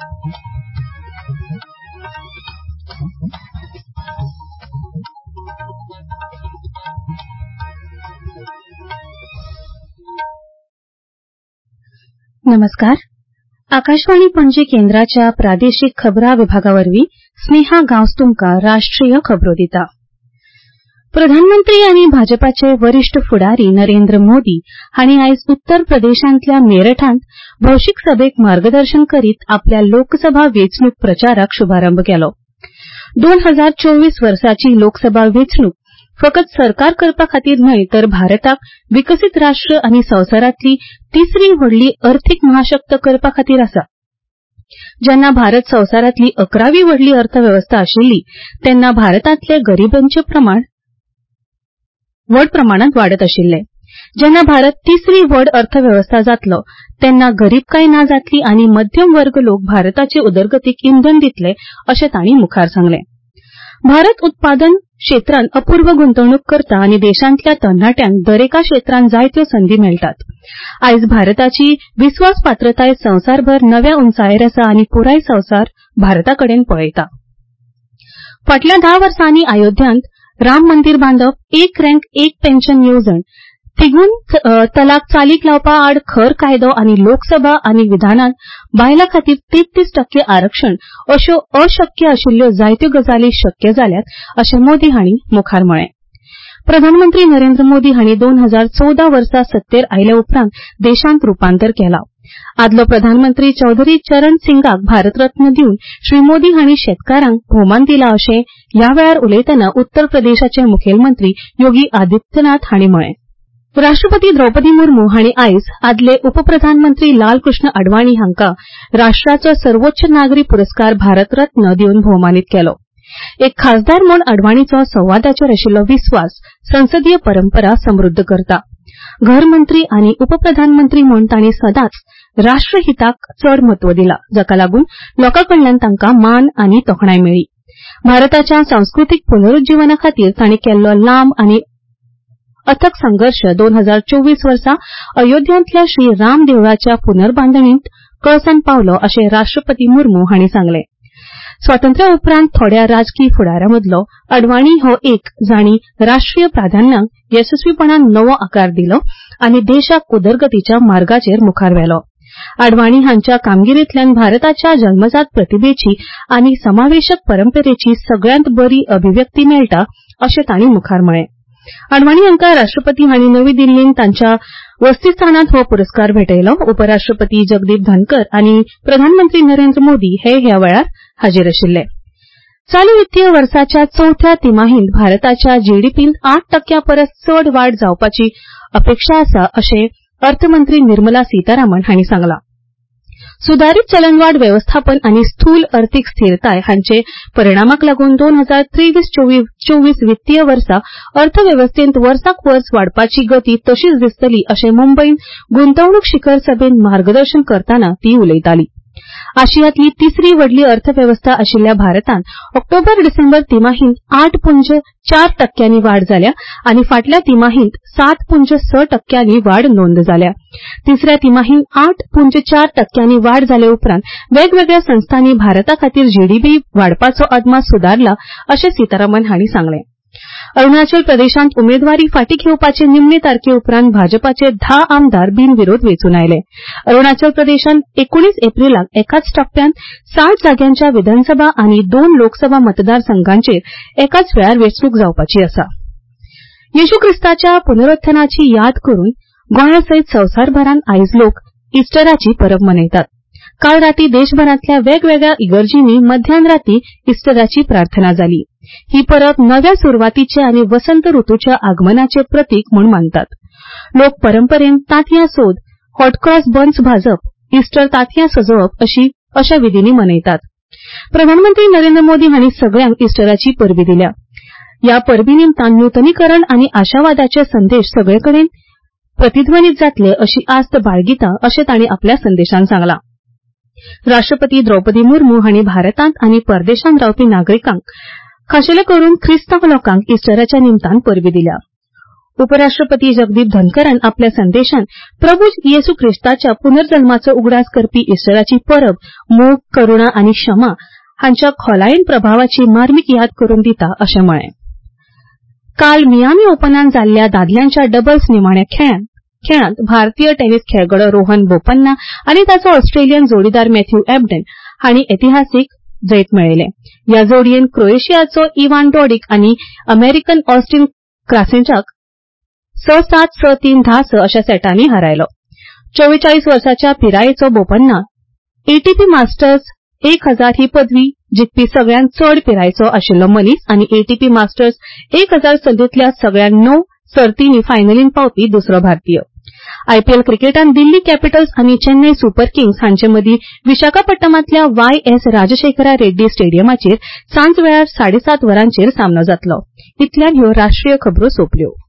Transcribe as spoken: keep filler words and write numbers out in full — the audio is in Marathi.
नमस्कार. आकाशवाणी पणजी केंद्राच्या प्रादेशीक खबरां विभागावरवीं स्नेहा गांवस तुमकां राष्ट्रीय खबरो दिता. प्रधानमंत्री आनी भाजपाचे वरिष्ठ फुडारी नरेंद्र मोदी हांणी आयज उत्तर प्रदेशांतल्या मेरठांत भौशीक सभेक मार्गदर्शन करीत आपल्या लोकसभा वेंचणूक प्रचाराक शुभारंभ केलो. दोन हजार चोवीस वर्साची लोकसभा वेंचणूक फकत सरकार करपा खातीर न्हय तर भारताक विकसीत राष्ट्र आनी संवसारांतली तिसरी व्हडली अर्थीक महाशक्त करपा खातीर आसा. जेन्ना भारत संवसारांतली अकरावी व्हडली अर्थवेवस्था आशिल्ली तेन्ना भारतांतले गरिबांचे प्रमाण व्हड प्रमाणांत वाडत आशिल्ले. जेन्ना भारत तिसरी व्हड अर्थवेवस्था जातलो तेन्ना गरीबकाय ना जातली आनी मध्यम वर्ग लोक भारताचे उदरगतीक इंधन दितले अशें तांणी मुखार सांगलें. भारत उत्पादन क्षेत्रांत अपूर्व गुंतवणूक करता आनी देशांतल्या तरणाट्यांक दरेका क्षेत्रांत जायत्यो संदी मेळटात. आयज भारताची विस्वासपात्रताय संवसारभर नव्या उंचायेर आसा आनी पुराय संवसार भारताकडेन पळयता. फाटल्या धा वर्सांनी अयोध्यांत राम मंदीर बांदप, एक रँक एक पेन्शन येवजण, तिगून तलाक चालीक लावपा आड खर कायदो आनी लोकसभा आनी विधानांत बायलां खातीर तेत्तीस टक्के आरक्षण अश्यो अशक्य आशिल्ल्यो जायत्यो गजाली शक्य जाल्यात अशें मोदी हांणी मुखार म्हळें. प्रधानमंत्री नरेंद्र मोदी हांणी दोन हजार चौदा वर्सा सत्तेर आयले उपरांत देशांत रुपांतर केलां. आदलो प्रधानमंत्री चौधरी चरण सिंगाक भारतरत्न दिवन श्री मोदी हांणी शेतकारांक भोवमान दिलां अशें ह्या वेळार उलयतना उत्तर प्रदेशाचे मुखेलमंत्री योगी आदित्यनाथ हांणी म्हळें. राष्ट्रपती द्रौपदी मुर्मू हांणी आयज आदले उपप्रधानमंत्री लालकृष्ण अडवाणी हांकां राष्ट्राचो सर्वोच्च नागरी पुरस्कार भारतरत्न दिवन भोवमानीत केलो. एक खासदार म्हूण अडवाणीचो संवादाचेर आशिल्लो विस्वास संसदीय परंपरा समृद्ध करता. घरमंत्री आनी उपप्रधानमंत्री म्हूण तांणी सदांच राष्ट्रहिताक चड म्हत्व दिलां, जाका लागून लोकांकडल्यान तांकां मान आनी तोखणाय मेळ्ळी. भारताच्या सांस्कृतीक पुनरुज्जीवना खातीर तांणी केल्लो लांब आनी अथक संघर्श दोन हजार चोवीस वर्सा अयोध्यांतल्या श्री राम देवळाच्या पुनर्बांदणींत कळसाण पावलो अशें राष्ट्रपती मुर्मू हांणी सांगलें. स्वातंत्र्या उपरांत थोड्या राजकी फुडाऱ्यांमदलो अडवाणी हो एक जांणी राष्ट्रीय प्राधान्यांक येसस्वीपणान नवो आकार दिलो आनी देशाक उदरगतीच्या मार्गाचेर मुखार व्हेलो. अडवाणी हांच्या कामगिरींतल्यान भारताच्या जल्मजात प्रतिभेची आनी समावेशक परंपरेची सगळ्यांत बरी अभिव्यक्ती मेळटा अशें तांणी मुखार म्हळें. अडवाणी हांकां राष्ट्रपती हांणी नवी दिल्लींत तांच्या वसतीस्थानांत हो पुरस्कार भेटयलो. उपराष्ट्रपती जगदीप धनकर आनी प्रधानमंत्री नरेंद्र मोदी हे ह्या वेळार हाजीर आशिल्ले. चालू वित्तीय वर्साच्या चौथ्या तिमाहींत भारताच्या जीडीपींत आठ टक्क्यां परस चड वाड जावपाची अपेक्षा आसा अशें अर्थमंत्री निर्मला सीतारामन हांणी सांगलां. सुधारीत चलनवाड व्यवस्थापन आनी स्थूल अर्थीक स्थिरताय हांचे परिणामाक लागून दोन हजार तेवीस चोवीस वित्तीय वर्सा अर्थवेवस्थेंत वर्साक वर्स वाडपाची गती तशीच दिसतली अशें मुंबईत गुंतवणूक शिखर सभेत मार्गदर्शन करतना ती उलयताली. आशियांतली तिसरी व्हडली अर्थवेवस्था आशिल्ल्या भारतांत ऑक्टोबर डिसेंबर तिमाहींत आठ पुंज चार टक्क्यांनी वाड जाल्या आनी फाटल्या तिमाहींत सात पुंज स टक्क्यांनी वाड नोंद जाल्या. तिसऱ्या तिमाहींत आठ पुंज चार टक्क्यांनी वाड जाले उपरांत वेगवेगळ्या संस्थांनी भारता खातीर जीडीपी वाडपाचो अदमास सुदारला अशें सीतारामन हांणी सांगलें. अरुणाचल प्रदेशांत उमेदवारी फाटीं घेवपाचे निमणे तारखे उपरांत भाजपाचे धा आमदार बिनविरोध वेंचून आयले. अरुणाचल प्रदेशांत एकुणीस एप्रिलाक एकाच टप्प्यात साठ जाग्यांच्या विधानसभा आनी दोन लोकसभा मतदारसंघांचेर एकाच वेळार वेंचणूक जावपाची आसा. येशू ख्रिस्ताच्या पुनरुत्थानाची याद करून गोंयासयत संवसारभरांत आयज लोक इस्टराची परब मनयतात. काल रातीं देशभरांतल्या वेगवेगळ्या इगर्जींनी मध्यान रातीं इस्टराची प्रार्थना जाली. ही परब नव्या सुरवातीचे आनी वसंत ऋतूच्या आगमनाचे प्रतीक म्हूण मानतात. लोक परंपरेन तांतयां सोद, हॉटक्रॉस बन्स भाजप, इस्टर तांतयां सजोवप अशी अशा विधींनी मनयतात. प्रधानमंत्री नरेंद्र मोदी हांणी सगळ्यांक इस्टराची परबी दिल्या. ह्या परबी निमतान नूतनीकरण आनी आशावादाचे संदेश सगळेकडेन प्रतिध्वनीत जातले अशी आस्त बाळगिता अशें तांणी आपल्या संदेशांत सांगलां. राष्ट्रपती द्रौपदी मुर्मू हांणी भारतांत आनी परदेशांत रावपी नागरिकांक खाशेले करून ख्रिस्तांव लोकांक इस्टराच्या निमतान परबी दिल्या. उपराष्ट्रपती जगदीप धनकरान आपल्या संदेशात प्रभू येशू ख्रिस्ताच्या पुनर्जन्माचो उगडास करपी इस्टराची परब मोग करुणा आनी क्षमा हांच्या खोलायेन प्रभावाची मार्मीक याद करून दिता अशें म्हळें. काल मियामी ओपनांत जाल्ल्या दादल्यांच्या डबल्स निमाण्या खेळांत खेळांत भारतीय टेनिस खेळगडो रोहन बोपन्ना आनी ताचो ऑस्ट्रेलियन जोडीदार मॅथ्यू एबडन हांणी ऐतिहासीक जैत मेळयले. ह्या जोडयेन क्रोएशियाचो इवान डॉडिक आनी अमेरिकन ऑस्टिन क्रासेंचाक स सात स तीन धा स अशा सेटांनी हारयलो. चोवेचाळीस वर्साच्या पिरायेचो बोपन्ना एटीपी मास्टर्स एक हजार ही पदवी जिखपी सगळ्यात चड पिरायेचो आशिल्लो मनीस आनी एटीपी मास्टर्स एक हजार सर्तींतल्या सगळ्यात णव सर्तींनी फायनलींत पावपी दुसरो भारतीय. आयपीएल क्रिकेटांत दिल्ली कॅपिटल्स आनी चेन्नई सुपर किंग्स हांचे मदीं विशाखापट्टणमांतल्या वाय एस राजशेखरा रेड्डी स्टेडियमाचेर सांज वेळार साडेसात वरांचेर सामनो जातलो. इतल्यान ह्यो राष्ट्रीय खबरो सोंपल्यो.